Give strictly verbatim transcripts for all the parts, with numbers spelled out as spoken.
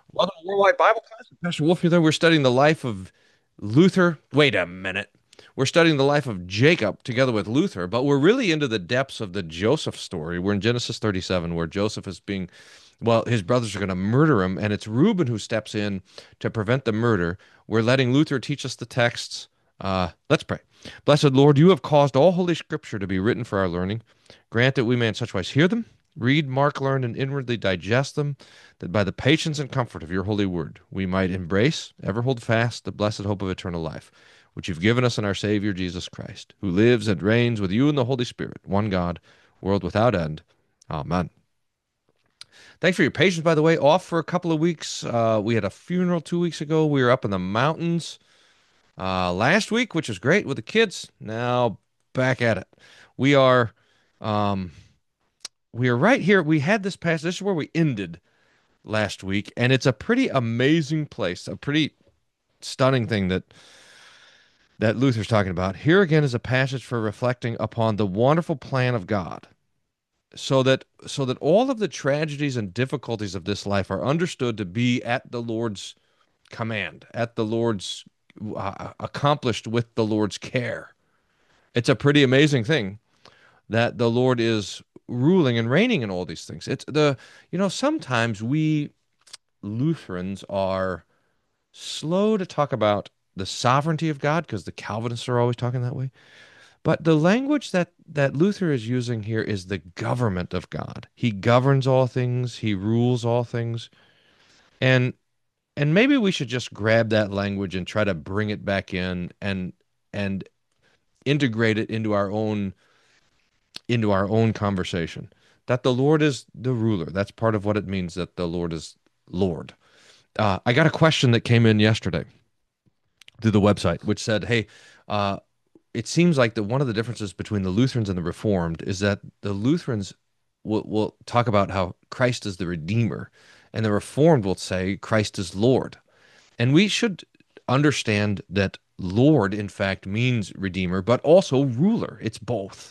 Welcome to Worldwide Bible Class. Pastor Wolf here. We're studying the life of Luther. Wait a minute. We're studying the life of Jacob together with Luther, but we're really into the depths of the Joseph story. We're in Genesis thirty-seven, where Joseph is being, well, his brothers are going to murder him, and it's Reuben who steps in to prevent the murder. We're letting Luther teach us the texts. Uh, let's pray. Blessed Lord, you have caused all Holy Scripture to be written for our learning. Grant that we may in such wise hear them, read, mark, learn, and inwardly digest them, that by the patience and comfort of your holy word we might embrace, ever hold fast, the blessed hope of eternal life, which you've given us in our Savior Jesus Christ, who lives and reigns with you in the Holy Spirit, one God, world without end. Amen. Thanks for your patience, by the way. Off for a couple of weeks. Uh, we had a funeral two weeks ago. We were up in the mountains uh, last week, which was great with the kids. Now back at it. We are um, we are right here. We had this passage. This is where we ended last week, and it's a pretty amazing place, a pretty stunning thing that that Luther's talking about. Here again is a passage for reflecting upon the wonderful plan of God, so that so that all of the tragedies and difficulties of this life are understood to be at the Lord's command, at the Lord's uh, accomplished with the Lord's care. It's a pretty amazing thing that the Lord is ruling and reigning in all these things. It's the you know sometimes we Lutherans are slow to talk about the sovereignty of God because the Calvinists are always talking that way. But the language that that Luther is using here is the government of God. He governs all things, he rules all things. And and maybe we should just grab that language and try to bring it back in and and integrate it into our own into our own conversation. That the Lord is the ruler. That's part of what it means that the Lord is Lord. Uh, I got a question that came in yesterday through the website, which said, "Hey, uh, it seems like that one of the differences between the Lutherans and the Reformed is that the Lutherans will, will talk about how Christ is the Redeemer, and the Reformed will say Christ is Lord." And we should understand that Lord, in fact, means Redeemer, but also ruler. It's both.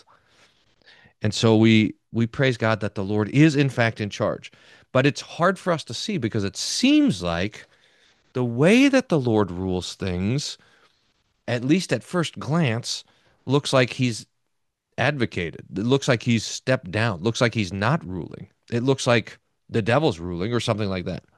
And so we we praise God that the Lord is, in fact, in charge. But it's hard for us to see because it seems like the way that the Lord rules things, at least at first glance, looks like he's advocated. It looks like he's stepped down. It looks like he's not ruling. It looks like the devil's ruling or something like that.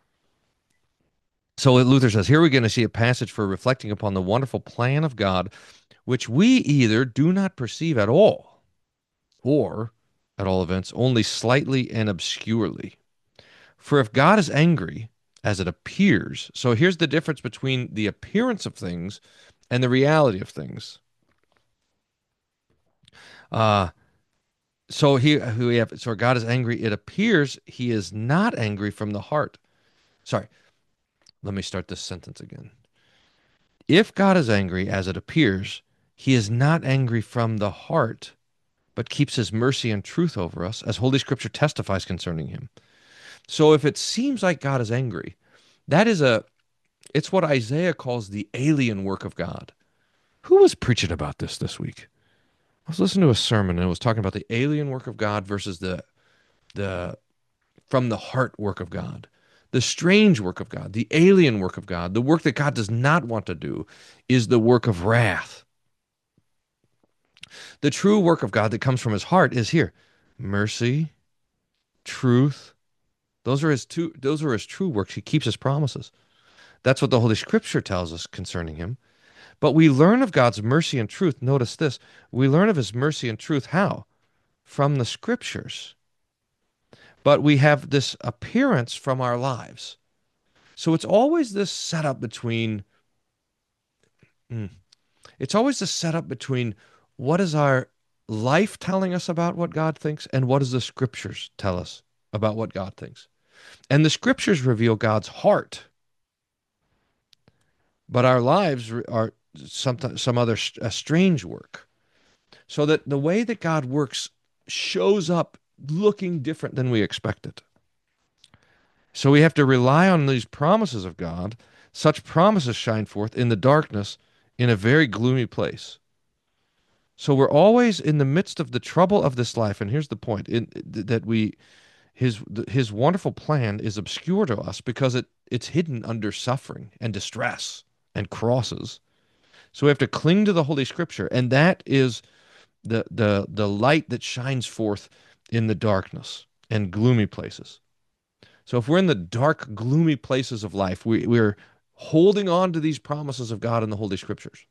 So Luther says, here we're going to see a passage for reflecting upon the wonderful plan of God, which we either do not perceive at all, or, at all events, only slightly and obscurely. For if God is angry, as it appears, so here's the difference between the appearance of things and the reality of things. Uh, so here we have, so God is angry. It appears he is not angry from the heart. Sorry, let me start this sentence again. If God is angry, as it appears, he is not angry from the heart, but keeps his mercy and truth over us, as Holy Scripture testifies concerning him. So if it seems like God is angry, that is a, it's what Isaiah calls the alien work of God. Who was preaching about this this week? I was listening to a sermon and it was talking about the alien work of God versus the the from the heart work of God. The strange work of God, the alien work of God, the work that God does not want to do is the work of wrath. The true work of God that comes from his heart is here. Mercy, truth. Those are his two those are his true works. He keeps his promises. That's what the Holy Scripture tells us concerning him. But we learn of God's mercy and truth. Notice this. We learn of his mercy and truth how? From the Scriptures. But we have this appearance from our lives. So it's always this setup between, mm, it's always this setup between what is our life telling us about what God thinks and what does the Scriptures tell us about what God thinks. And the Scriptures reveal God's heart, but our lives are some, some other a strange work. So that the way that God works shows up looking different than we expected. So we have to rely on these promises of God. Such promises shine forth in the darkness in a very gloomy place. So we're always in the midst of the trouble of this life. And here's the point in, that we His th- his wonderful plan is obscure to us because it it's hidden under suffering and distress and crosses. So we have to cling to the Holy Scripture, and that is the the the light that shines forth in the darkness and gloomy places. So if we're in the dark, gloomy places of life, we, we're holding on to these promises of God in the Holy Scriptures.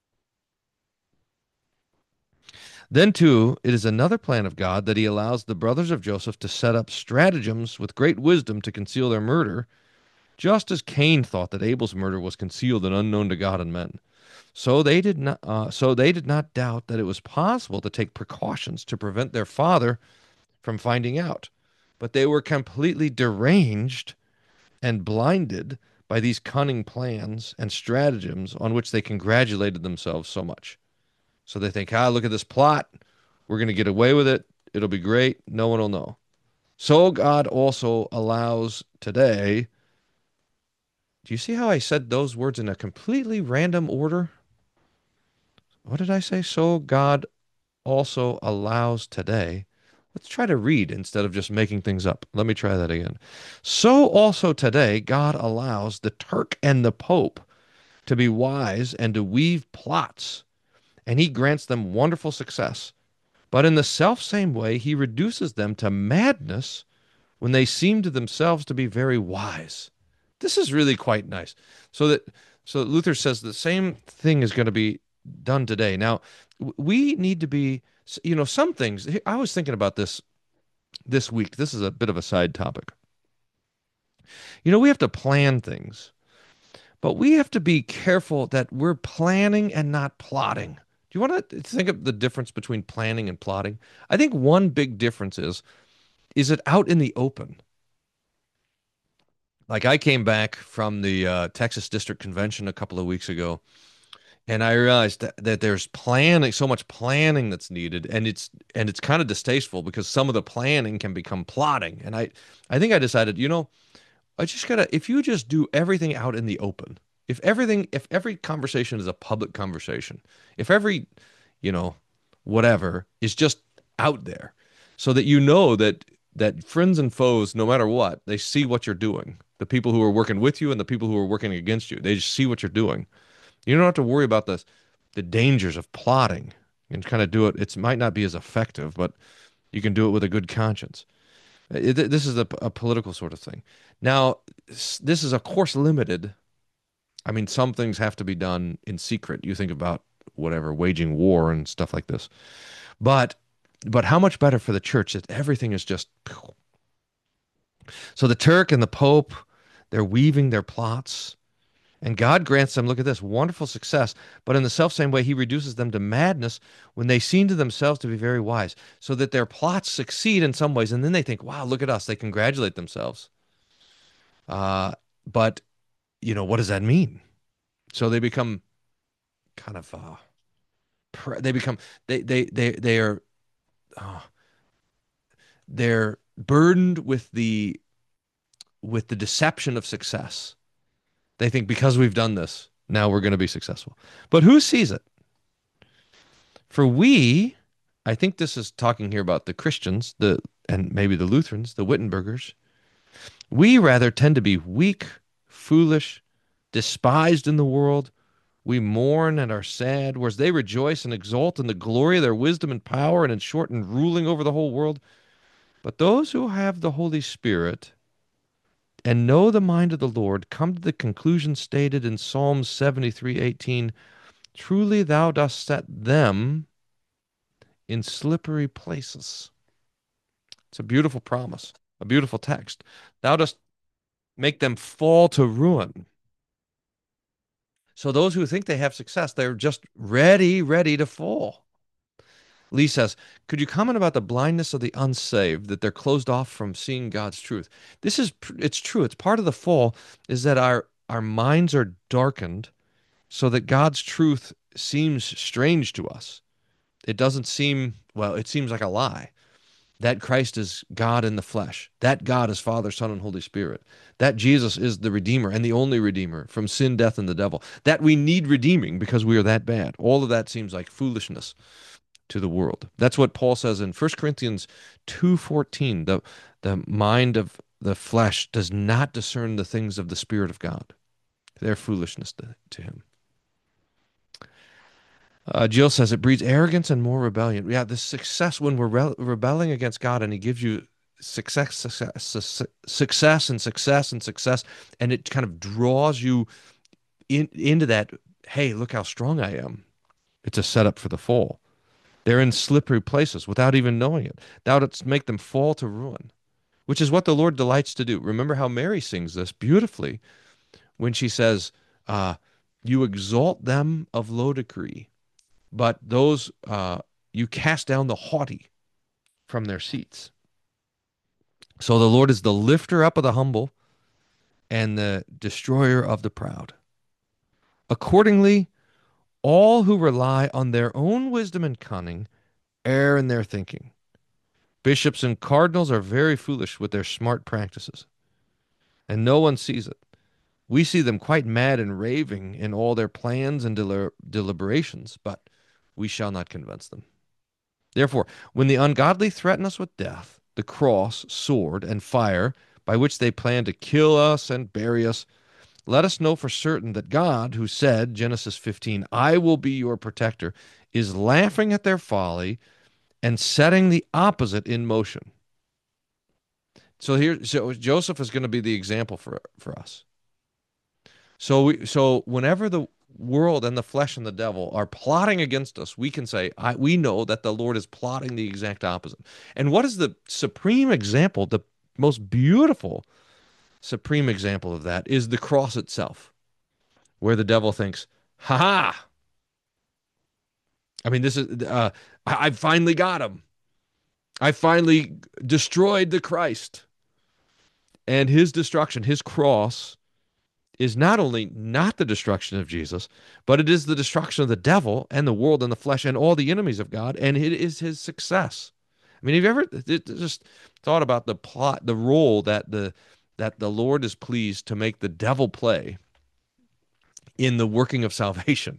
Then, too, it is another plan of God that he allows the brothers of Joseph to set up stratagems with great wisdom to conceal their murder, just as Cain thought that Abel's murder was concealed and unknown to God and men. So they did not, uh, so they did not doubt that it was possible to take precautions to prevent their father from finding out. But they were completely deranged and blinded by these cunning plans and stratagems on which they congratulated themselves so much. So they think, ah, look at this plot. We're going to get away with it. It'll be great. No one will know. So God also allows today. Do you see how I said those words in a completely random order? What did I say? So God also allows today. Let's try to read instead of just making things up. Let me try that again. So also today, God allows the Turk and the Pope to be wise and to weave plots, and he grants them wonderful success. But in the self same way, he reduces them to madness when they seem to themselves to be very wise. This is really quite nice. So that so that Luther says the same thing is going to be done today. Now, we need to be, you know, some things. I was thinking about this this week. This is a bit of a side topic. You know, we have to plan things, but we have to be careful that we're planning and not plotting. Do you want to think of the difference between planning and plotting? I think one big difference is is it out in the open? Like I came back from the uh, Texas District Convention a couple of weeks ago, and I realized that, that there's planning, so much planning that's needed, and it's and it's kind of distasteful because some of the planning can become plotting. And I, I think I decided, you know, I just gotta, if you just do everything out in the open, if everything, if every conversation is a public conversation, if every, you know, whatever is just out there, so that you know that that friends and foes, no matter what, they see what you're doing. The people who are working with you and the people who are working against you, they just see what you're doing. You don't have to worry about the the dangers of plotting. You can kind of do it. It might not be as effective, but you can do it with a good conscience. It, this is a, a political sort of thing. Now, this is of course limited. I mean, some things have to be done in secret. You think about whatever, waging war and stuff like this. But but how much better for the church that everything is just. So the Turk and the Pope, they're weaving their plots. And God grants them, look at this, wonderful success. But in the self same way, he reduces them to madness when they seem to themselves to be very wise, so that their plots succeed in some ways. And then they think, wow, look at us. They congratulate themselves. Uh, but, you know, what does that mean? So they become kind of, uh, pre- they become, they, they, they, they are, uh, they're burdened with the, with the deception of success. They think because we've done this, now we're going to be successful. But who sees it? For we, I think this is talking here about the Christians, the and maybe the Lutherans, the Wittenbergers. We rather tend to be weak, foolish, despised in the world. We mourn and are sad, whereas they rejoice and exult in the glory of their wisdom and power, and in short, in ruling over the whole world. But those who have the Holy Spirit and know the mind of the Lord come to the conclusion stated in Psalm seventy-three eighteen. Truly thou dost set them in slippery places. It's a beautiful promise, a beautiful text. Thou dost make them fall to ruin. So those who think they have success, they're just ready, ready to fall. Lee says, could you comment about the blindness of the unsaved, that they're closed off from seeing God's truth? This is, it's true. It's part of the fall is that our, our minds are darkened so that God's truth seems strange to us. It doesn't seem, well, it seems like a lie. That Christ is God in the flesh. That God is Father, Son, and Holy Spirit. That Jesus is the Redeemer and the only Redeemer from sin, death, and the devil. That we need redeeming because we are that bad. All of that seems like foolishness to the world. That's what Paul says in First Corinthians two fourteen. The, The mind of the flesh does not discern the things of the Spirit of God. They're foolishness to, to him. Uh, Jill says it breeds arrogance and more rebellion. Yeah, the success when we're re- rebelling against God and He gives you success, success, su- success, and success and success, and it kind of draws you in, into that. Hey, look how strong I am. It's a setup for the fall. They're in slippery places without even knowing it. Thou didst make them fall to ruin, which is what the Lord delights to do. Remember how Mary sings this beautifully when she says, uh, "You exalt them of low degree." But those uh, you cast down the haughty from their seats. So the Lord is the lifter up of the humble and the destroyer of the proud. Accordingly, all who rely on their own wisdom and cunning err in their thinking. Bishops and cardinals are very foolish with their smart practices, and no one sees it. We see them quite mad and raving in all their plans and deli- deliberations, but we shall not convince them. Therefore, when the ungodly threaten us with death, the cross, sword, and fire, by which they plan to kill us and bury us, let us know for certain that God, who said, Genesis fifteen, I will be your protector, is laughing at their folly and setting the opposite in motion. So here, so Joseph is going to be the example for, for us. So we, so whenever the world and the flesh and the devil are plotting against us, we can say, I, we know that the Lord is plotting the exact opposite. And what is the supreme example, the most beautiful supreme example of that is the cross itself, where the devil thinks, ha ha. I mean, this is, uh, I, I finally got him. I finally destroyed the Christ. And his destruction, his cross, is not only not the destruction of Jesus, but it is the destruction of the devil and the world and the flesh and all the enemies of God, and it is his success. I mean, have you ever just thought about the plot, the role that the that the Lord is pleased to make the devil play in the working of salvation?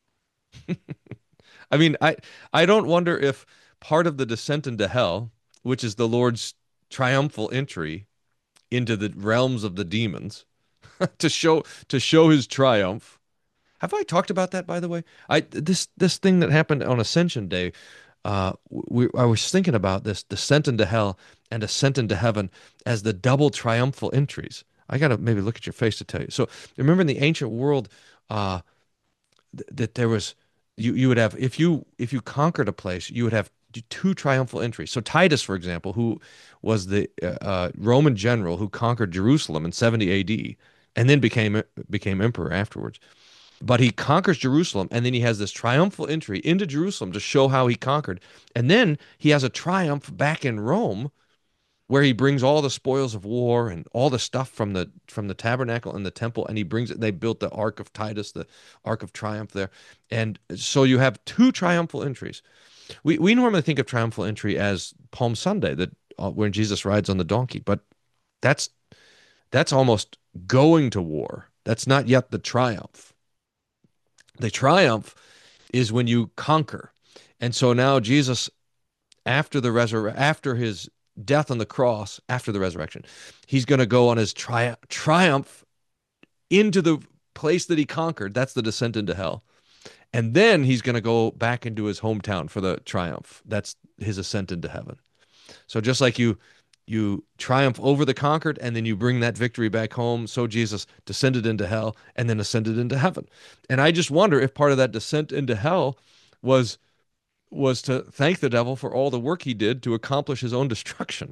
I mean, I I don't wonder if part of the descent into hell, which is the Lord's triumphal entry into the realms of the demons, to show to show his triumph. Have I talked about that, by the way? I this this thing that happened on Ascension Day. Uh, we, I was thinking about this descent into hell and ascent into heaven as the double triumphal entries. I gotta maybe look at your face to tell you. So remember in the ancient world, uh, th- that there was you you would have if you if you conquered a place, you would have two triumphal entries. So Titus, for example, who was the uh, uh, Roman general who conquered Jerusalem in seventy A D and then became became emperor afterwards. But he conquers Jerusalem, and then he has this triumphal entry into Jerusalem to show how he conquered. And then he has a triumph back in Rome where he brings all the spoils of war and all the stuff from the from the tabernacle and the temple, and he brings it. They built the Ark of Titus, the Ark of Triumph there. And so you have two triumphal entries. We we normally think of triumphal entry as Palm Sunday, that uh, when Jesus rides on the donkey, but that's that's almost going to war. That's not yet the triumph. The triumph is when you conquer. And so now Jesus, after the resur- after his death on the cross, after the resurrection, he's going to go on his tri- triumph into the place that he conquered. That's the descent into hell. And then he's going to go back into his hometown for the triumph. That's his ascent into heaven. So just like you you triumph over the conquered and then you bring that victory back home, so Jesus descended into hell and then ascended into heaven. And I just wonder if part of that descent into hell was was to thank the devil for all the work he did to accomplish his own destruction.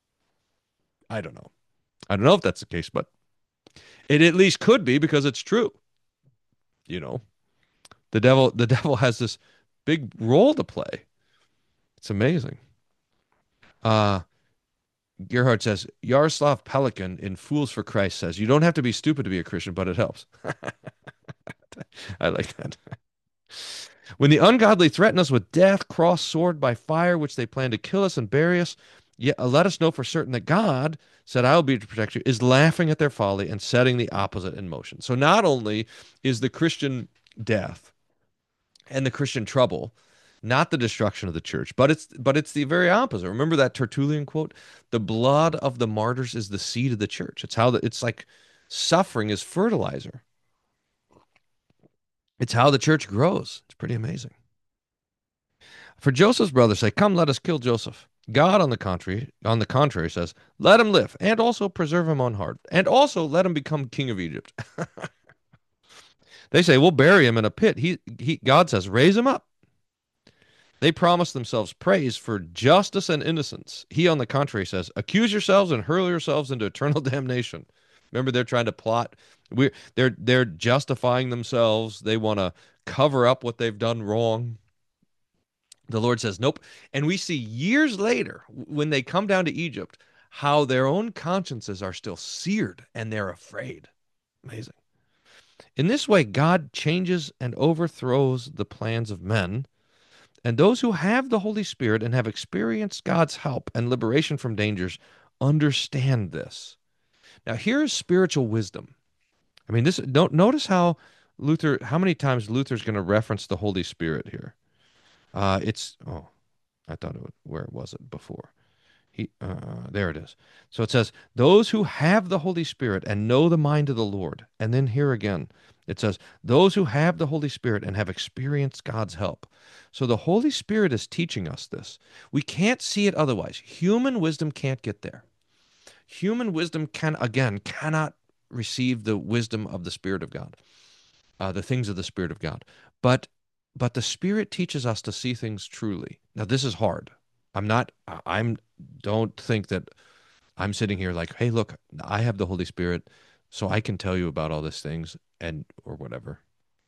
I don't know. I don't know if that's the case, but it at least could be because it's true. You know, the devil the devil has this big role to play. It's amazing. Uh Gerhard says, Yaroslav Pelikan in Fools for Christ says, you don't have to be stupid to be a Christian, but it helps. I like that. When the ungodly threaten us with death, cross, sword, by fire, which they plan to kill us and bury us, yet uh, let us know for certain that God said, I will be to protect you, is laughing at their folly and setting the opposite in motion. So not only is the Christian death and the Christian trouble not the destruction of the church, but it's but it's the very opposite. Remember that Tertullian quote? The blood of the martyrs is the seed of the church. It's how the, it's like suffering is fertilizer. It's how the church grows. It's pretty amazing. For Joseph's brothers say, "Come, let us kill Joseph." God, on the contrary, on the contrary, says, "Let him live, and also preserve him unharmed, and also let him become king of Egypt." They say, "We'll bury him in a pit." He, he, God says, "Raise him up." They promise themselves praise for justice and innocence. He, on the contrary, says, "Accuse yourselves and hurl yourselves into eternal damnation." Remember, they're trying to plot. We're they're they're justifying themselves. They want to cover up what they've done wrong. The Lord says, "Nope." And we see years later, when they come down to Egypt, how their own consciences are still seared and they're afraid. Amazing. In this way, God changes and overthrows the plans of men. And those who have the Holy Spirit and have experienced God's help and liberation from dangers understand this. Now, here is spiritual wisdom. I mean, this don't notice how Luther, how many times Luther's going to reference the Holy Spirit here. Uh, it's oh, I thought it would, where was it before? He, uh, there it is. So it says, those who have the Holy Spirit and know the mind of the Lord. And then here again, it says, those who have the Holy Spirit and have experienced God's help. So the Holy Spirit is teaching us this. We can't see it otherwise. Human wisdom can't get there. Human wisdom can, again, cannot receive the wisdom of the Spirit of God, uh, the things of the Spirit of God. But but the Spirit teaches us to see things truly. Now, this is hard. I'm not, I'm, don't think that I'm sitting here like, hey, look, I have the Holy Spirit, so I can tell you about all these things and, or whatever.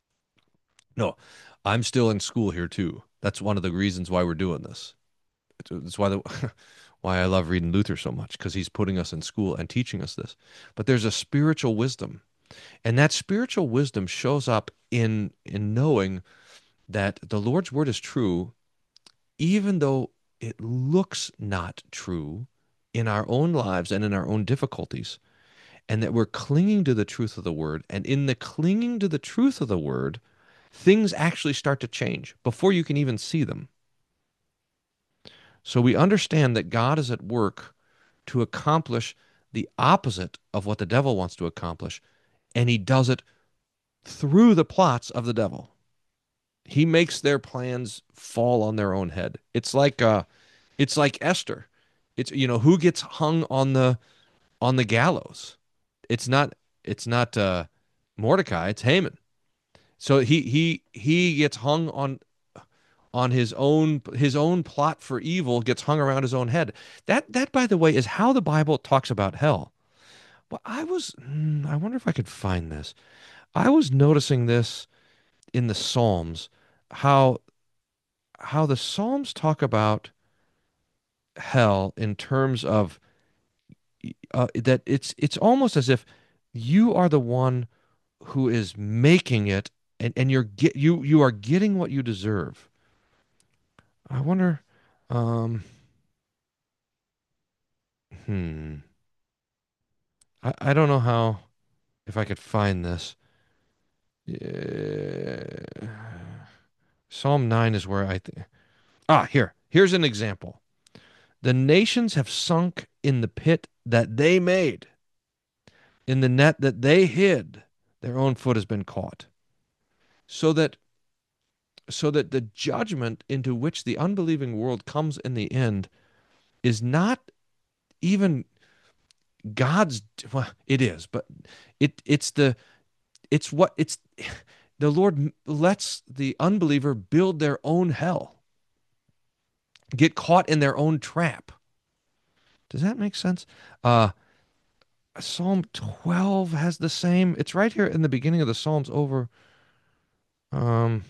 No, I'm still in school here too. That's one of the reasons why we're doing this. That's why the, why I love reading Luther so much, because he's putting us in school and teaching us this. But there's a spiritual wisdom, and that spiritual wisdom shows up in in knowing that the Lord's word is true, even though it looks not true in our own lives and in our own difficulties, and that we're clinging to the truth of the word. And in the clinging to the truth of the word, things actually start to change before you can even see them. So we understand that God is at work to accomplish the opposite of what the devil wants to accomplish, and he does it through the plots of the devil. He makes their plans fall on their own head. It's like uh it's like Esther. It's you know who gets hung on the on the gallows. It's not it's not uh Mordecai, it's Haman. So he he he gets hung on on his own his own plot for evil gets hung around his own head. That that by the way is how the Bible talks about hell. Well, I was hmm, I wonder if I could find this. I was noticing this in the Psalms, how how the Psalms talk about hell in terms of uh, that it's it's almost as if you are the one who is making it, and, and you're get you you are getting what you deserve. I wonder, um, hmm, I, I don't know how if I could find this. Yeah. Psalm nine is where I th ah here here's an example. The nations have sunk in the pit that they made, in the net that they hid. Their own foot has been caught. So that so that the judgment into which the unbelieving world comes in the end is not even God's, well, it is, but it it's the it's what it's the Lord lets the unbeliever build their own hell, get caught in their own trap. Does that make sense? Uh Psalm twelve has the same. It's right here in the beginning of the Psalms over um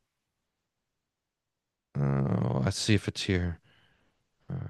oh, let's see if it's here. Uh,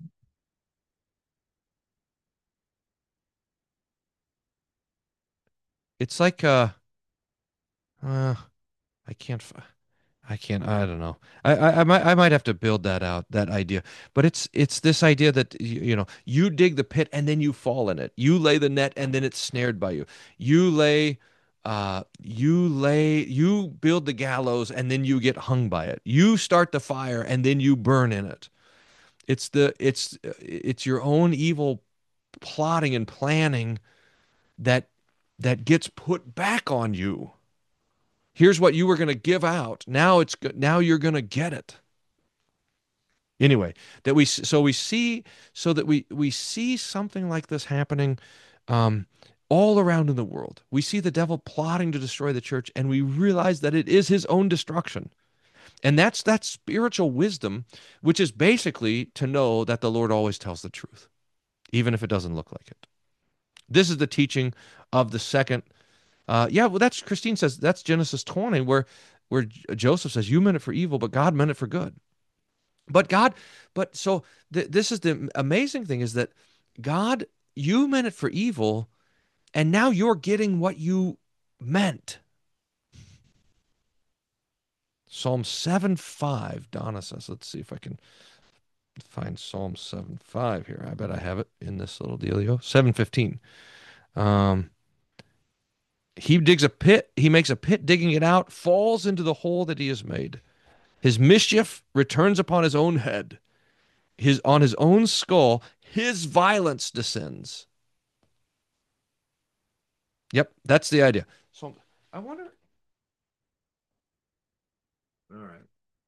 it's like uh uh I can't f- I can't. I don't know. I, I I might I might have to build that out. That idea, but it's it's this idea that you, you know you dig the pit and then you fall in it. You lay the net and then it's snared by you. You lay. Uh, you lay, you build the gallows and then you get hung by it. You start the fire and then you burn in it. It's the it's it's your own evil plotting and planning that that gets put back on you. Here's what you were going to give out. Now it's now you're going to get it. Anyway, that we so we see so that we we see something like this happening um, all around in the world. We see the devil plotting to destroy the church, and we realize that it is his own destruction. And that's that spiritual wisdom, which is basically to know that the Lord always tells the truth, even if it doesn't look like it. This is the teaching of the second. Uh, yeah, well, that's Christine says that's Genesis twenty, where where Joseph says, "You meant it for evil, but God meant it for good." But God, but so th this is the amazing thing is that God, you meant it for evil, and now you're getting what you meant. Psalm seven five, Donna says, let's see if I can find Psalm seven five here. I bet I have it in this little dealio. seven fifteen. Um, he digs a pit, he makes a pit, digging it out, falls into the hole that he has made. His mischief returns upon his own head. His on his own skull, his violence descends. Yep, that's the idea. So I wonder. All right.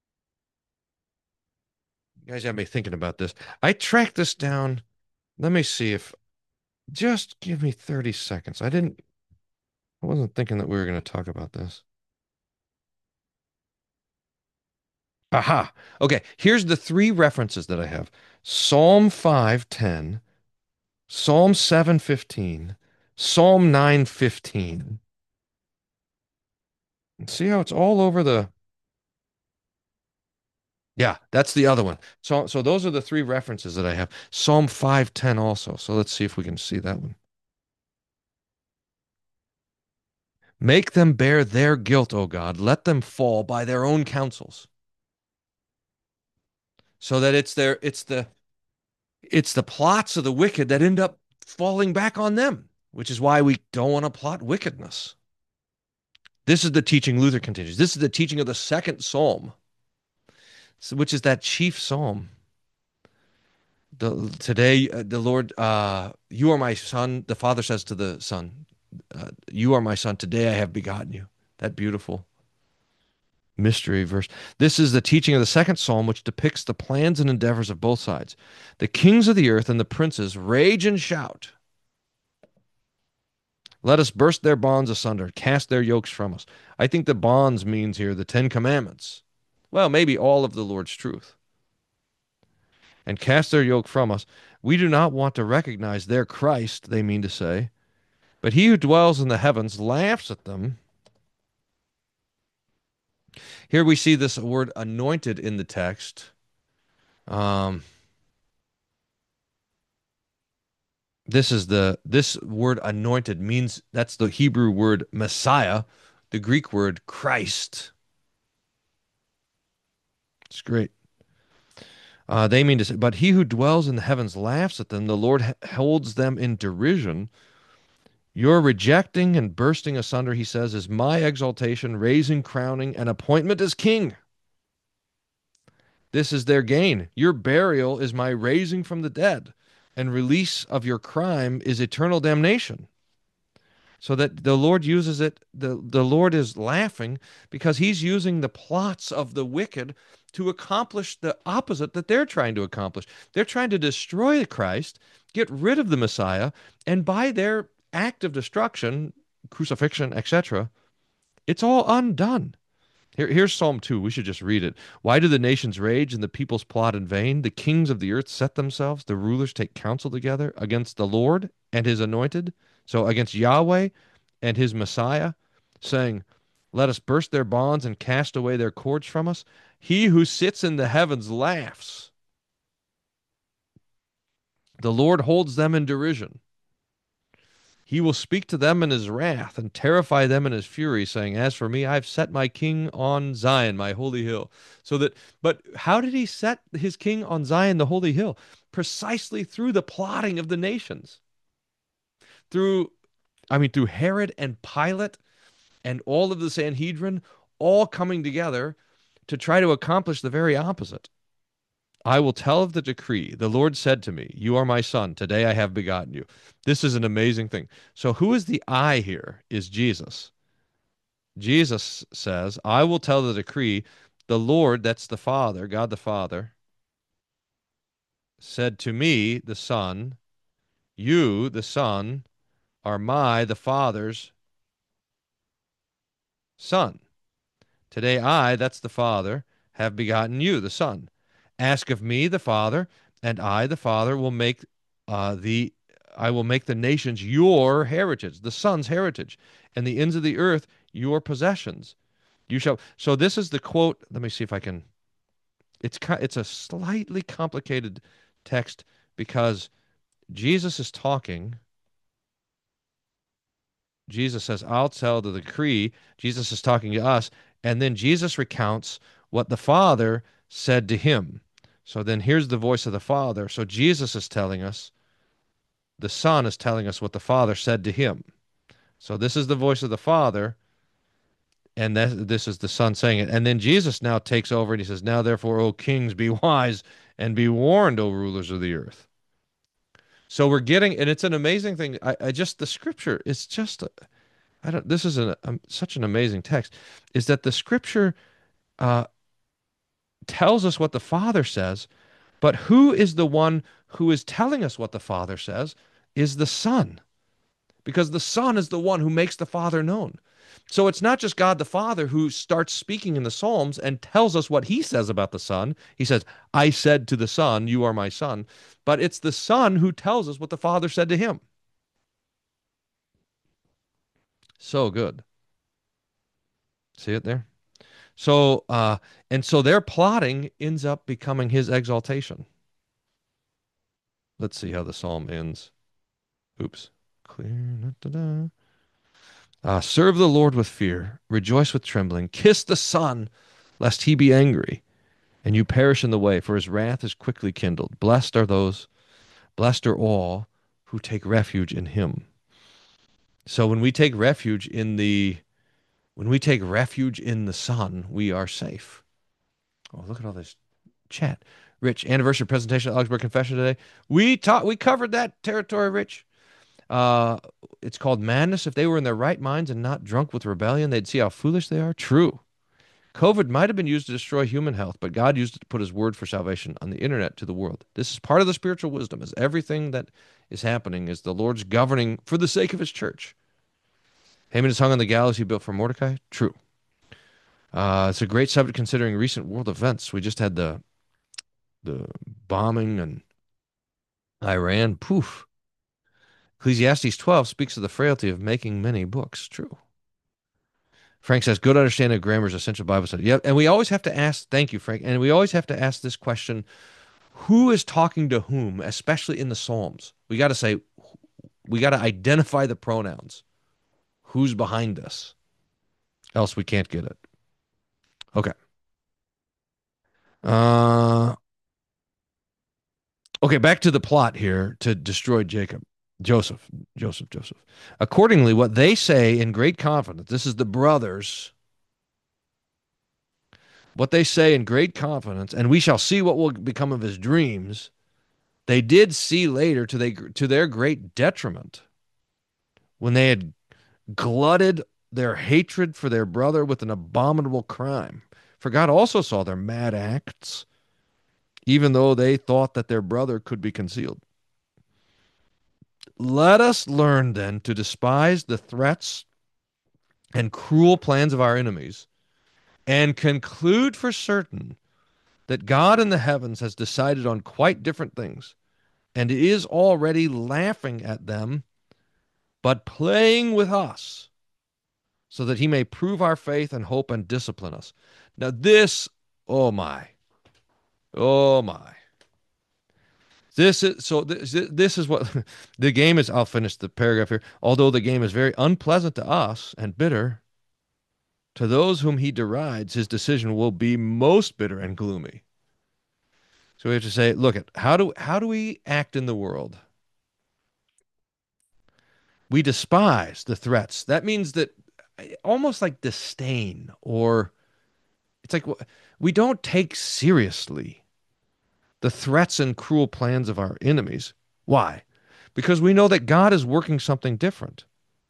You guys have me thinking about this. I tracked this down. Let me see if just give me thirty seconds. I didn't I wasn't thinking that we were going to talk about this. Aha. Okay, here's the three references that I have. Psalm five ten, Psalm seven fifteen, Psalm nine fifteen. See how it's all over the. Yeah, that's the other one. So so those are the three references that I have. Psalm five ten also. So let's see if we can see that one. Make them bear their guilt, O God. Let them fall by their own counsels. So that it's their it's the it's the plots of the wicked that end up falling back on them, which is why we don't want to plot wickedness. This is the teaching Luther continues. This is the teaching of the second psalm, which is that chief psalm. The, today, uh, the Lord, uh, you are my son. The Father says to the Son, uh, you are my son. Today I have begotten you. That beautiful mystery verse. This is the teaching of the second psalm, which depicts the plans and endeavors of both sides. The kings of the earth and the princes rage and shout. Let us burst their bonds asunder, cast their yokes from us. I think the bonds means here the Ten Commandments. Well, maybe all of the Lord's truth. And cast their yoke from us. We do not want to recognize their Christ, they mean to say. But he who dwells in the heavens laughs at them. Here we see this word anointed in the text. Um, this is the this word anointed means that's the Hebrew word Messiah, the Greek word Christ. It's great. Uh, they mean to say, but he who dwells in the heavens laughs at them. The Lord holds them in derision. Your rejecting and bursting asunder, he says, is my exaltation, raising, crowning, and appointment as king. This is their gain. Your burial is my raising from the dead, and release of your crime is eternal damnation. So that the Lord uses it, the, the Lord is laughing because he's using the plots of the wicked to accomplish the opposite that they're trying to accomplish. They're trying to destroy Christ, get rid of the Messiah, and by their act of destruction, crucifixion, et cetera, it's all undone. Here, here's Psalm two. We should just read it. Why do the nations rage and the peoples plot in vain? The kings of the earth set themselves, the rulers take counsel together against the Lord and his anointed, so against Yahweh and his Messiah, saying, let us burst their bonds and cast away their cords from us. He who sits in the heavens laughs. The Lord holds them in derision. He will speak to them in his wrath and terrify them in his fury, saying, as for me, I've set my king on Zion, my holy hill. So that, but how did he set his king on Zion, the holy hill? Precisely through the plotting of the nations. Through, I mean, through Herod and Pilate, and all of the Sanhedrin all coming together to try to accomplish the very opposite. I will tell of the decree. The Lord said to me, you are my son. Today I have begotten you. This is an amazing thing. So who is the I here? Is Jesus. Jesus says, I will tell the decree. The Lord, that's the Father, God the Father, said to me, the Son, you, the Son, are my, the Father's Son. Today I, that's the Father, have begotten you, the Son. Ask of me, the Father, and I, the Father, will make uh, the I will make the nations your heritage, the Son's heritage, and the ends of the earth your possessions. You shall. So this is the quote. Let me see if I can. It's it's a slightly complicated text because Jesus is talking. Jesus says, I'll tell the decree. Jesus is talking to us. And then Jesus recounts what the Father said to him. So then here's the voice of the Father. So Jesus is telling us, the Son is telling us what the Father said to him. So this is the voice of the Father, and that, this is the Son saying it. And then Jesus now takes over and he says, now therefore, O kings, be wise and be warned, O rulers of the earth. So we're getting, and it's an amazing thing. I, I just, the scripture, it's just, I don't, this is an, um, such an amazing text, is that the scripture uh, tells us what the Father says, but who is the one who is telling us what the Father says is the Son, because the Son is the one who makes the Father known. So it's not just God the Father who starts speaking in the Psalms and tells us what he says about the Son. He says, I said to the Son, you are my Son. But it's the Son who tells us what the Father said to him. So good. See it there? So, uh, and so their plotting ends up becoming his exaltation. Let's see how the psalm ends. Oops. Clear. Da, da, da. Uh, serve the Lord with fear, rejoice with trembling, kiss the Son, lest he be angry, and you perish in the way, for his wrath is quickly kindled. Blessed are those, blessed are all who take refuge in him. So when we take refuge in the when we take refuge in the Son, we are safe. Oh, look at all this chat. Rich, anniversary presentation at Augsburg Confession today. We taught we covered that territory, Rich. Uh, it's called madness. If they were in their right minds and not drunk with rebellion, they'd see how foolish they are. True. COVID might have been used to destroy human health, but God used it to put his word for salvation on the internet to the world. This is part of the spiritual wisdom, is everything that is happening is the Lord's governing for the sake of his church. Haman is hung on the gallows he built for Mordecai. True. Uh, it's a great subject considering recent world events. We just had the the bombing in Iran. Poof. Ecclesiastes twelve speaks of the frailty of making many books. True. Frank says, good understanding of grammar is essential Bible study. Yep. And we always have to ask, thank you, Frank. And we always have to ask this question, who is talking to whom, especially in the Psalms? We got to say, we got to identify the pronouns. Who's behind this? Else we can't get it. Okay. Uh, okay, back to the plot here to destroy Jacob. Joseph, Joseph, Joseph. Accordingly, what they say in great confidence, this is the brothers, what they say in great confidence, and we shall see what will become of his dreams, they did see later to, they, to their great detriment when they had glutted their hatred for their brother with an abominable crime. For God also saw their mad acts, even though they thought that their brother could be concealed. Let us learn then to despise the threats and cruel plans of our enemies, and conclude for certain that God in the heavens has decided on quite different things, and is already laughing at them, but playing with us, so that he may prove our faith and hope and discipline us. Now this, oh my, oh my. This is so this, this is what the game is. I'll finish the paragraph here. Although the game is very unpleasant to us and bitter, to those whom he derides, his decision will be most bitter and gloomy. So we have to say, look at how do how do we act in the world? We despise the threats. That means that almost like disdain, or it's like we don't take seriously the threats and cruel plans of our enemies. Why? Because we know that God is working something different.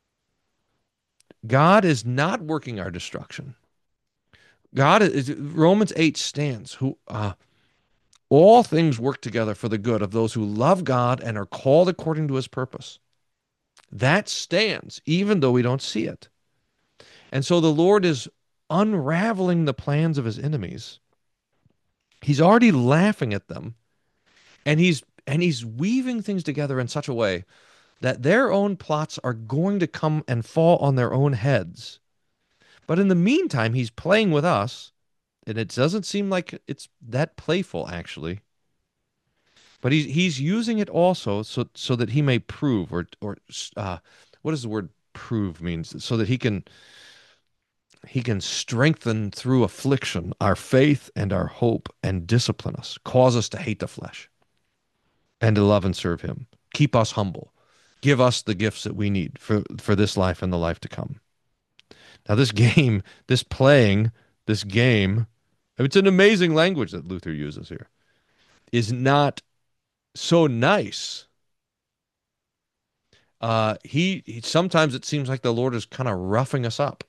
God is not working our destruction. God is Romans eight stands who uh, all things work together for the good of those who love God and are called according to his purpose. That stands even though we don't see it. And so the Lord is unraveling the plans of his enemies. He's already laughing at them, and he's and he's weaving things together in such a way that their own plots are going to come and fall on their own heads. But in the meantime, he's playing with us, and it doesn't seem like it's that playful actually. But he's he's using it also so so that he may prove, or or uh, what does the word prove means? So that he can he can strengthen through affliction our faith and our hope, and discipline us, cause us to hate the flesh and to love and serve him, keep us humble, give us the gifts that we need for for this life and the life to come. Now this game, this playing, this game, it's an amazing language that Luther uses here, is not so nice. Uh, he, he sometimes it seems like the Lord is kind of roughing us up.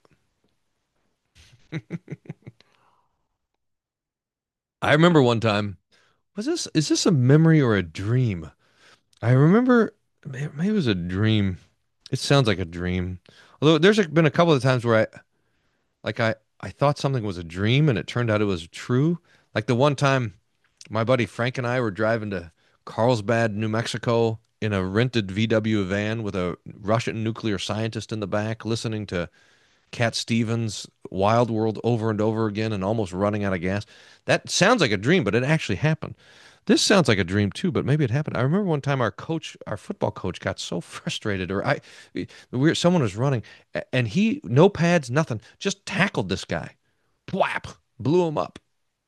I remember one time, was this is this a memory or a dream? I remember maybe it was a dream. It sounds like a dream. Although there's been a couple of times where I like I I thought something was a dream and it turned out it was true. Like the one time my buddy Frank and I were driving to Carlsbad, New Mexico in a rented V W van with a Russian nuclear scientist in the back, listening to Cat Stevens' Wild World over and over again and almost running out of gas. That sounds like a dream, but it actually happened. This sounds like a dream too, but maybe it happened. I remember one time our coach, our football coach, got so frustrated, or I, we someone was running, and he, no pads, nothing, just tackled this guy, whap, blew him up,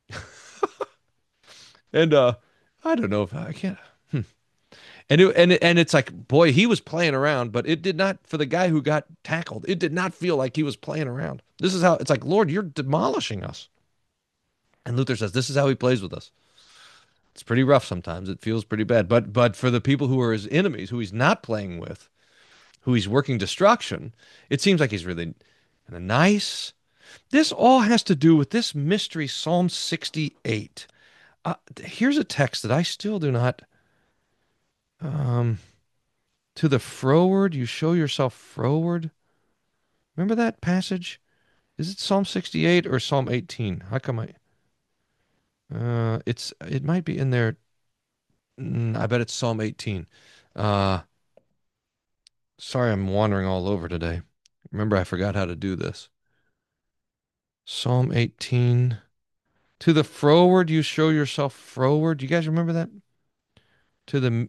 and uh, I don't know if I can't. Hmm. And it, and it, and it's like, boy, he was playing around, but it did not, for the guy who got tackled, it did not feel like he was playing around. This is how it's like, Lord, you're demolishing us. And Luther says, this is how he plays with us. It's pretty rough sometimes. It feels pretty bad. But but for the people who are his enemies, who he's not playing with, who he's working destruction, it seems like he's really nice. This all has to do with this mystery, Psalm sixty-eight. Uh, here's a text that I still do not. Um, to the froward, you show yourself froward. Remember that passage? Is it Psalm sixty-eight or Psalm eighteen? How come I? Uh, it's it might be in there. Mm, I bet it's Psalm eighteen. Uh, sorry, I'm wandering all over today. Remember, I forgot how to do this. Psalm eighteen. To the froward, you show yourself froward. Do you guys remember that? To the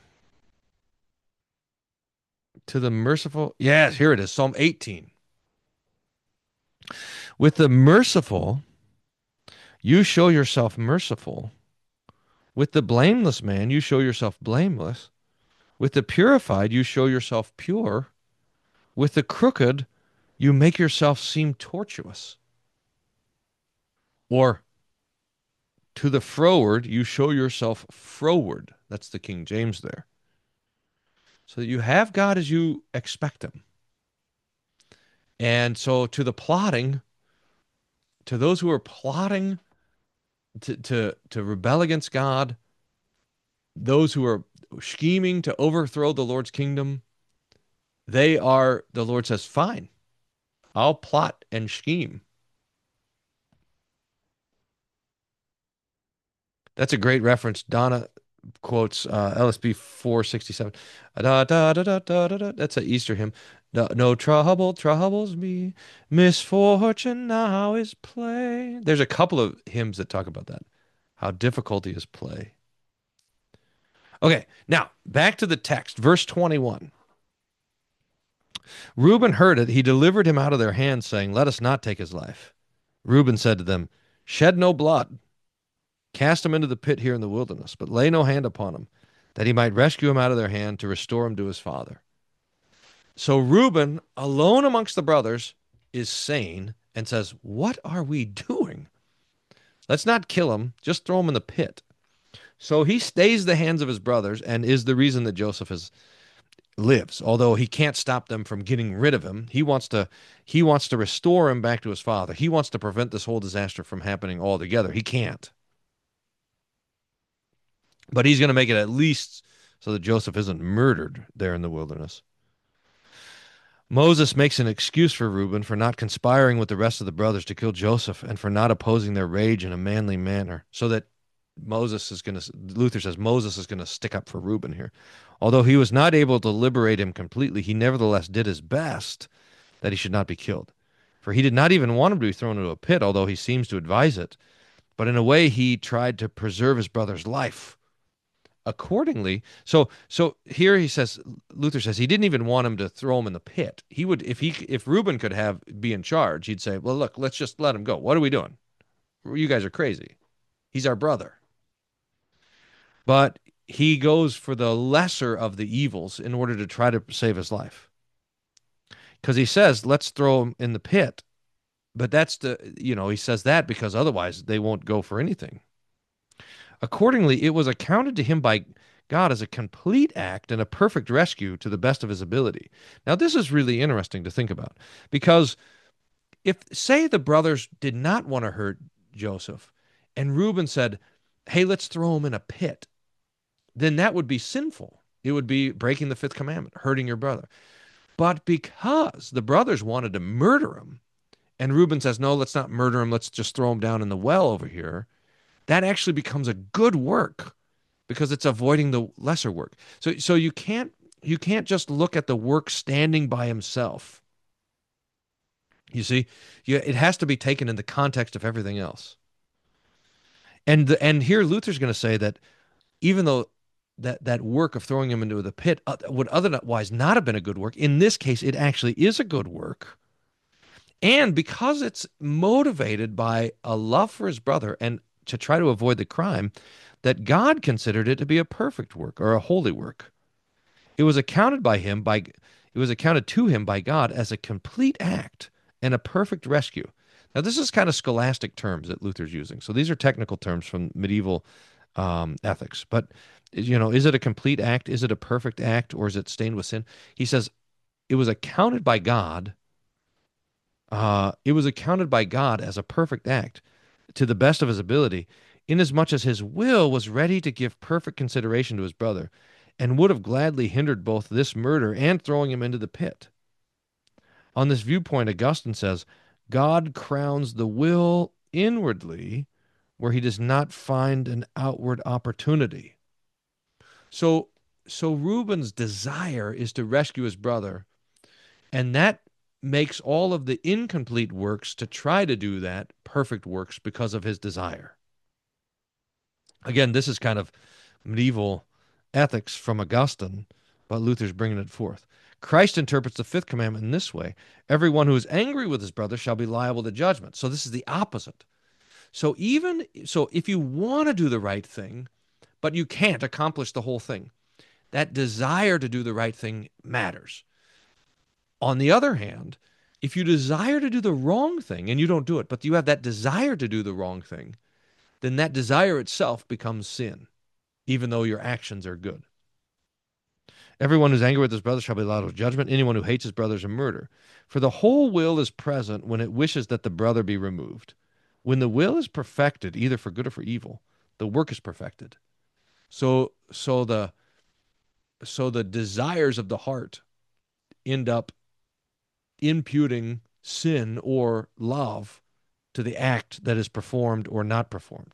to the merciful. Yes, here it is. Psalm eighteen. With the merciful, you show yourself merciful. With the blameless man, you show yourself blameless. With the purified, you show yourself pure. With the crooked, you make yourself seem tortuous. Or to the froward, you show yourself froward. That's the King James there. So that you have God as you expect him. And so to the plotting, to those who are plotting to, to, to rebel against God, those who are scheming to overthrow the Lord's kingdom, they are, the Lord says, fine, I'll plot and scheme. That's a great reference. Donna quotes uh, L S B four sixty-seven. Da, da, da, da, da, da, da. That's an Easter hymn. No, no trouble troubles me. Misfortune now is play. There's a couple of hymns that talk about that. How difficulty is play. Okay, now back to the text, verse twenty-one. Reuben heard it. He delivered him out of their hands, saying, let us not take his life. Reuben said to them, shed no blood. Cast him into the pit here in the wilderness, but lay no hand upon him, that he might rescue him out of their hand to restore him to his father. So Reuben, alone amongst the brothers, is sane and says, "What are we doing? Let's not kill him, just throw him in the pit." So he stays the hands of his brothers and is the reason that Joseph is lives. Although he can't stop them from getting rid of him, he wants to he wants to restore him back to his father. He wants to prevent this whole disaster from happening altogether. He can't. But he's going to make it at least so that Joseph isn't murdered there in the wilderness. Moses makes an excuse for Reuben for not conspiring with the rest of the brothers to kill Joseph and for not opposing their rage in a manly manner, so that Moses is going to, Luther says Moses is going to stick up for Reuben here. Although he was not able to liberate him completely, he nevertheless did his best that he should not be killed. For he did not even want him to be thrown into a pit, although he seems to advise it. But in a way, he tried to preserve his brother's life. Accordingly, so so here he says, Luther says he didn't even want him to throw him in the pit. He would, if he if Reuben could have be in charge, he'd say, "Well, look, let's just let him go. What are we doing? You guys are crazy. He's our brother." But he goes for the lesser of the evils in order to try to save his life. Because he says, "Let's throw him in the pit." But that's the, you know, he says that because otherwise they won't go for anything. Accordingly, it was accounted to him by God as a complete act and a perfect rescue to the best of his ability. Now, this is really interesting to think about because if, say, the brothers did not want to hurt Joseph and Reuben said, "Hey, let's throw him in a pit," then that would be sinful. It would be breaking the fifth commandment, hurting your brother. But because the brothers wanted to murder him and Reuben says, "No, let's not murder him. Let's just throw him down in the well over here," that actually becomes a good work because it's avoiding the lesser work. So so you can't you can't just look at the work standing by himself. You see, you, it has to be taken in the context of everything else. And the, and here Luther's going to say that even though that that work of throwing him into the pit uh, would otherwise not have been a good work, in this case it actually is a good work. And because it's motivated by a love for his brother and to try to avoid the crime, that God considered it to be a perfect work or a holy work. It was accounted by him by it was accounted to him by God as a complete act and a perfect rescue. Now, this is kind of scholastic terms that Luther's using. So these are technical terms from medieval um, ethics. But you know, is it a complete act? Is it a perfect act, or is it stained with sin? He says it was accounted by God. Uh, it was accounted by God as a perfect act to the best of his ability, inasmuch as his will was ready to give perfect consideration to his brother, and would have gladly hindered both this murder and throwing him into the pit. On this viewpoint, Augustine says, God crowns the will inwardly where he does not find an outward opportunity. So, so Reuben's desire is to rescue his brother, and that makes all of the incomplete works to try to do that perfect works because of his desire. Again, this is kind of medieval ethics from Augustine, but Luther's bringing it forth. Christ interprets the fifth commandment in this way: everyone who is angry with his brother shall be liable to judgment. So this is the opposite. So even so, if you want to do the right thing, but you can't accomplish the whole thing, that desire to do the right thing matters. On the other hand, if you desire to do the wrong thing and you don't do it, but you have that desire to do the wrong thing, then that desire itself becomes sin, even though your actions are good. Everyone who's angry with his brother shall be liable to judgment. Anyone who hates his brother is a murderer. For the whole will is present when it wishes that the brother be removed. When the will is perfected, either for good or for evil, the work is perfected. So, so the so the desires of the heart end up imputing sin or love to the act that is performed or not performed,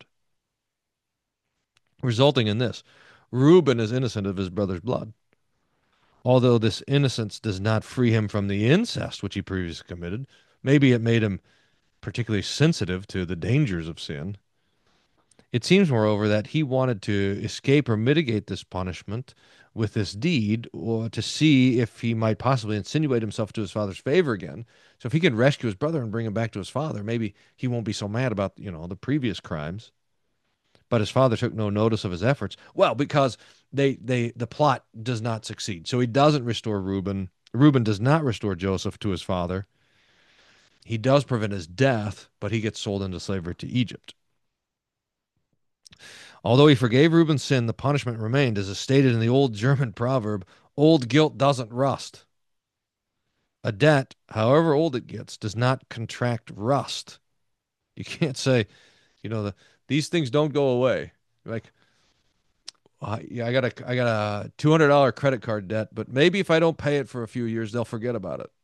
resulting in this: Reuben is innocent of his brother's blood, although this innocence does not free him from the incest which he previously committed. Maybe it made him particularly sensitive to the dangers of sin. It seems, moreover, that he wanted to escape or mitigate this punishment with this deed, or to see if he might possibly insinuate himself to his father's favor again. So if he could rescue his brother and bring him back to his father, maybe he won't be so mad about, you know, the previous crimes. But his father took no notice of his efforts. Well, because they they the plot does not succeed. So he doesn't restore Reuben. Reuben does not restore Joseph to his father. He does prevent his death, but he gets sold into slavery to Egypt. Although he forgave Reuben's sin, the punishment remained, as is stated in the old German proverb, old guilt doesn't rust. A debt, however old it gets, does not contract rust. You can't say, you know, the, these things don't go away. Like, uh, yeah, I got a, I got a two hundred dollar credit card debt, but maybe if I don't pay it for a few years, they'll forget about it.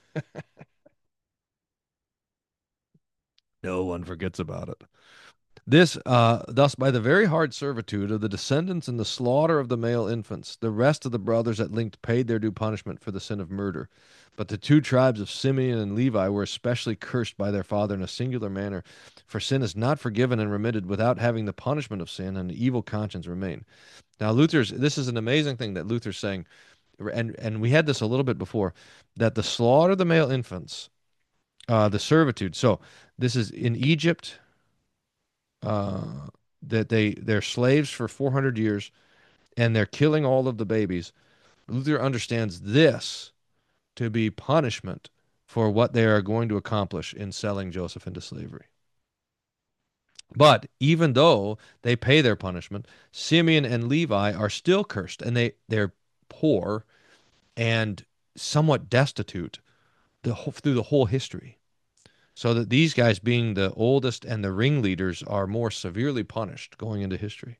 No one forgets about it. This, uh, thus, by the very hard servitude of the descendants and the slaughter of the male infants, the rest of the brothers at length paid their due punishment for the sin of murder. But the two tribes of Simeon and Levi were especially cursed by their father in a singular manner, for sin is not forgiven and remitted without having the punishment of sin, and the evil conscience remain. Now, Luther's, this is an amazing thing that Luther's saying, and, and we had this a little bit before, that the slaughter of the male infants, uh, the servitude, so this is in Egypt, uh, that they they're slaves for four hundred years and they're killing all of the babies. Luther understands this to be punishment for what they are going to accomplish in selling Joseph into slavery. But even though they pay their punishment, Simeon and Levi are still cursed, and they they're poor and somewhat destitute the whole, through the whole history. So that these guys, being the oldest and the ringleaders, are more severely punished going into history.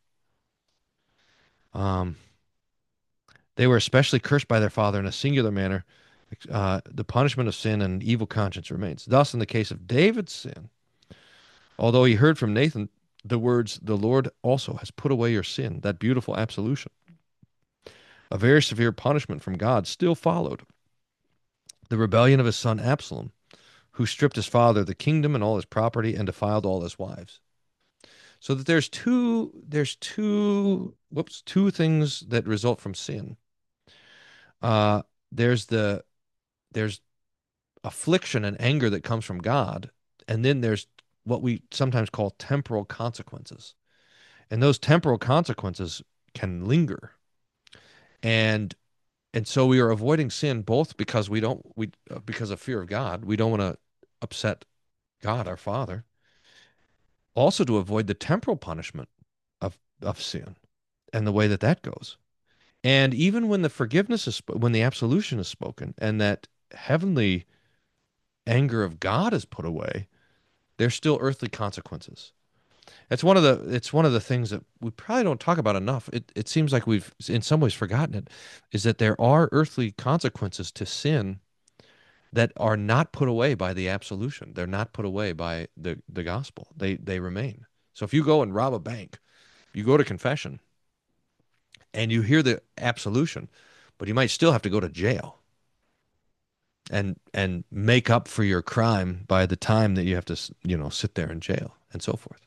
Um, they were especially cursed by their father in a singular manner. Uh, the punishment of sin and evil conscience remains. Thus, in the case of David's sin, although he heard from Nathan the words, "The Lord also has put away your sin," that beautiful absolution, a very severe punishment from God still followed. The rebellion of his son Absalom, who stripped his father of the kingdom and all his property and defiled all his wives. So that there's two, there's two, whoops, two things that result from sin. Uh, there's the there's affliction and anger that comes from God, and then there's what we sometimes call temporal consequences. And those temporal consequences can linger. And and so we are avoiding sin both because we don't we uh, because of fear of God. We don't want to upset God, our Father. Also to avoid the temporal punishment of of sin and the way that that goes. And even when the forgiveness is when the absolution is spoken and that heavenly anger of God is put away, there's still earthly consequences. It's one of the it's one of the things that we probably don't talk about enough. It it seems like we've in some ways forgotten it, is that there are earthly consequences to sin that are not put away by the absolution. They're not put away by the the gospel. They they remain. So if you go and rob a bank, you go to confession and you hear the absolution, but you might still have to go to jail and and make up for your crime by the time that you have to, you know, sit there in jail and so forth.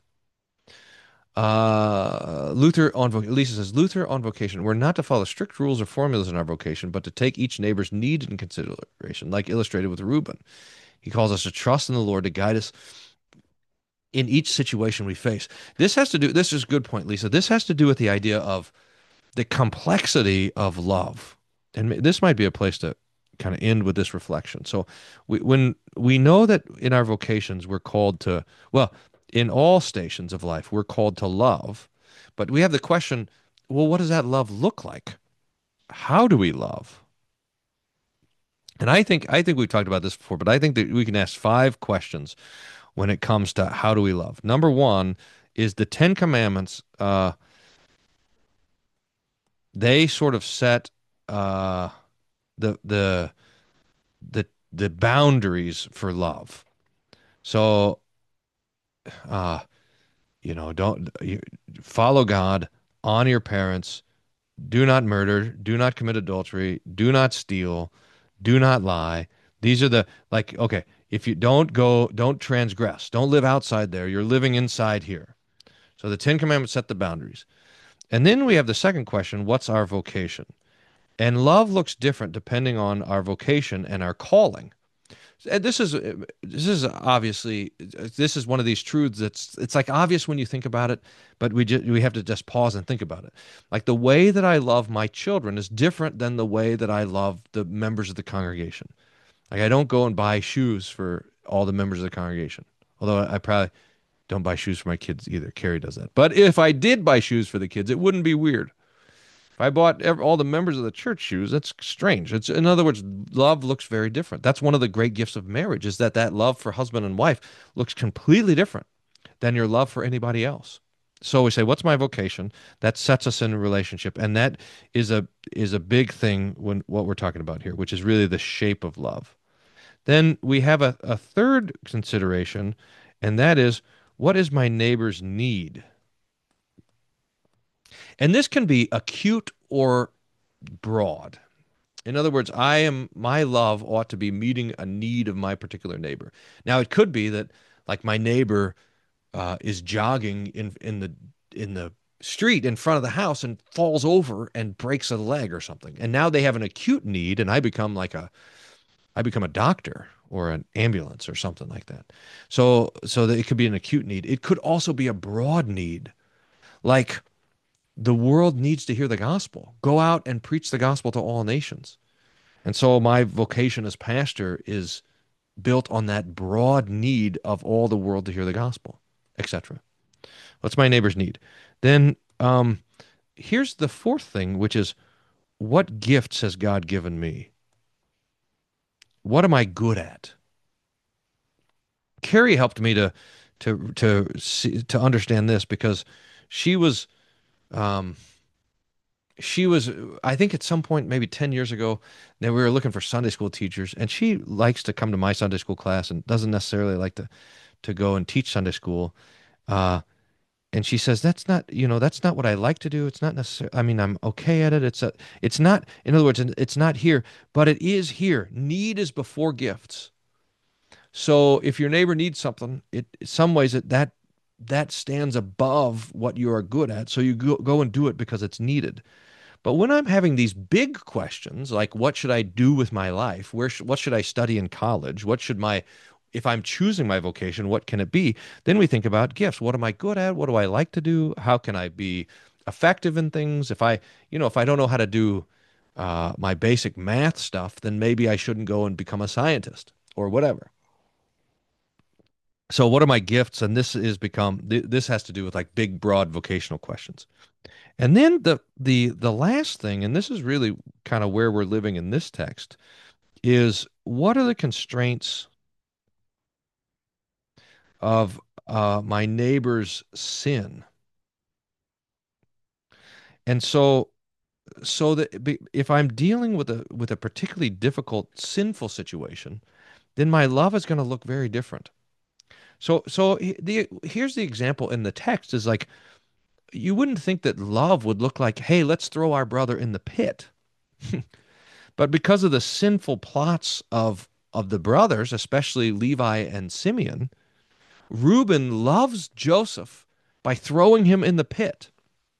Uh, Luther on vocation. Lisa says, Luther on vocation. We're not to follow strict rules or formulas in our vocation, but to take each neighbor's need into consideration, like illustrated with Reuben. He calls us to trust in the Lord to guide us in each situation we face. This has to do, this is a good point, Lisa. This has to do with the idea of the complexity of love. And this might be a place to kind of end with this reflection. So we, when we know that in our vocations, we're called to, well, in all stations of life, we're called to love. But we have the question, well, what does that love look like? How do we love? And I think I think we've talked about this before, but I think that we can ask five questions when it comes to how do we love. Number one is the Ten Commandments. Uh, they sort of set uh, the the the the boundaries for love. So, uh, you know, don't you, follow God, honor your parents, do not murder, do not commit adultery, do not steal, do not lie. These are the, like, okay, if you don't go, don't transgress, don't live outside there, you're living inside here. So the Ten Commandments set the boundaries. And then we have the second question, what's our vocation? And love looks different depending on our vocation and our calling. And this is this is obviously this is one of these truths that's it's like obvious when you think about it, but we just we have to just pause and think about it. Like the way that I love my children is different than the way that I love the members of the congregation. Like I don't go and buy shoes for all the members of the congregation. Although I probably don't buy shoes for my kids either. Carrie does that. But if I did buy shoes for the kids, it wouldn't be weird. If I bought ev all the members of the church shoes, that's strange. It's, in other words, love looks very different. That's one of the great gifts of marriage is that that love for husband and wife looks completely different than your love for anybody else. So we say, what's my vocation? That sets us in a relationship, and that is a is a big thing when what we're talking about here, which is really the shape of love. Then we have a, a third consideration, and that is, what is my neighbor's need? And this can be acute or broad. In other words, I am my love ought to be meeting a need of my particular neighbor. Now, it could be that like my neighbor uh, is jogging in in the in the street in front of the house and falls over and breaks a leg or something. And now they have an acute need, and I become like a I become a doctor or an ambulance or something like that. So so that it could be an acute need. It could also be a broad need, like the world needs to hear the gospel. Go out and preach the gospel to all nations. And so my vocation as pastor is built on that broad need of all the world to hear the gospel, et cetera. What's my neighbor's need? Then um, here's the fourth thing, which is what gifts has God given me? What am I good at? Carrie helped me to to to see, to understand this because she was um, she was I think at some point maybe ten years ago that we were looking for Sunday school teachers, and she likes to come to my Sunday school class and doesn't necessarily like to to go and teach Sunday school. Uh, and she says that's not you know that's not what I like to do. It's not necessarily. I mean, I'm okay at it. It's a it's not. In other words, it's not here, but it is here. Need is before gifts. So if your neighbor needs something, it in some ways it, that that stands above what you are good at. So you go, go and do it because it's needed. But when I'm having these big questions, like what should I do with my life? Where sh what should I study in college? What should my, if I'm choosing my vocation, what can it be? Then we think about gifts. What am I good at? What do I like to do? How can I be effective in things? If I, you know, if I don't know how to do uh, my basic math stuff, then maybe I shouldn't go and become a scientist or whatever. So what are my gifts? And this is become th this has to do with like big, broad vocational questions. And then the the the last thing, and this is really kind of where we're living in this text, is what are the constraints of uh, my neighbor's sin? And so so that be- if I'm dealing with a with a particularly difficult sinful situation, then my love is going to look very different. So so he- the here's the example in the text is like you wouldn't think that love would look like, hey, let's throw our brother in the pit. But because of the sinful plots of of the brothers, especially Levi and Simeon, Reuben loves Joseph by throwing him in the pit.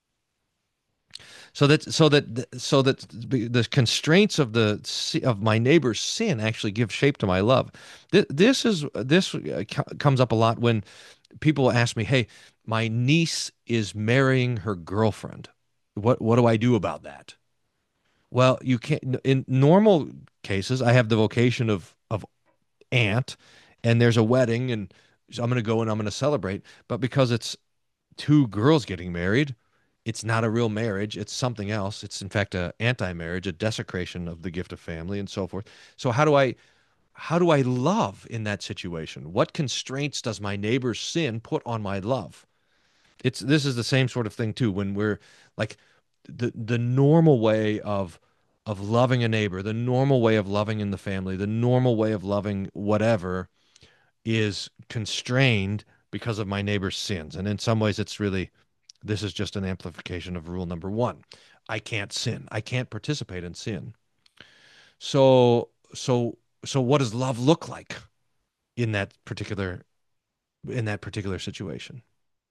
So that so that so that the constraints of the of my neighbor's sin actually give shape to my love. This is this comes up a lot when people ask me, "Hey, my niece is marrying her girlfriend. What what do I do about that?" Well, you can't. In normal cases, I have the vocation of of aunt, and there's a wedding, and so I'm going to go and I'm going to celebrate. But because it's two girls getting married, it's not a real marriage. It's something else. It's in fact a anti-marriage, a desecration of the gift of family, and so forth. So how do I how do I love in that situation? What constraints does my neighbor's sin put on my love? It's this is the same sort of thing too when we're like the the normal way of of loving a neighbor, the normal way of loving in the family, the normal way of loving whatever is constrained because of my neighbor's sins. And in some ways it's really this is just an amplification of rule number one. I can't sin. I can't participate in sin. So so so what does love look like in that particular in that particular situation?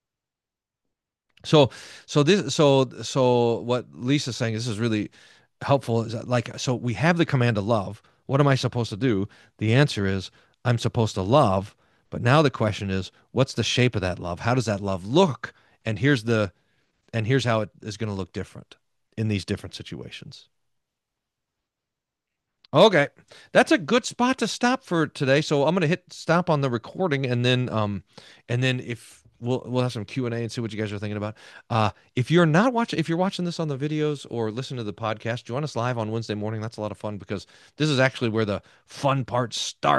So, so this, so, so what Lisa's saying, this is really helpful. Is that like, so we have the command to love. What am I supposed to do? The answer is I'm supposed to love. But now the question is, what's the shape of that love? How does that love look? And here's the, and here's how it is going to look different in these different situations. Okay. That's a good spot to stop for today. So I'm gonna hit stop on the recording and then um and then if we'll we'll have some Q and A and see what you guys are thinking about. Uh if you're not watching if you're watching this on the videos or listen to the podcast, join us live on Wednesday morning. That's a lot of fun because this is actually where the fun part starts.